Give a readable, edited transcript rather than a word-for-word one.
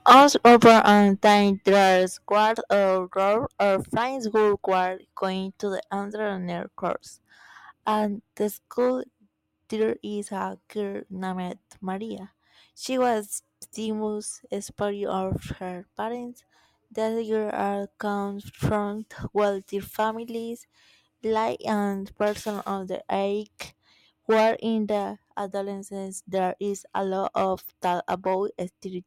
Us over on time there's guard or roar or flying school guard going to the underner course. And the school there is a girl named Maria. She was the most spoiled of her parents. The girl comes from wealthy families, like and person of the age, where in the adolescence there is a lot of talk about stereotypes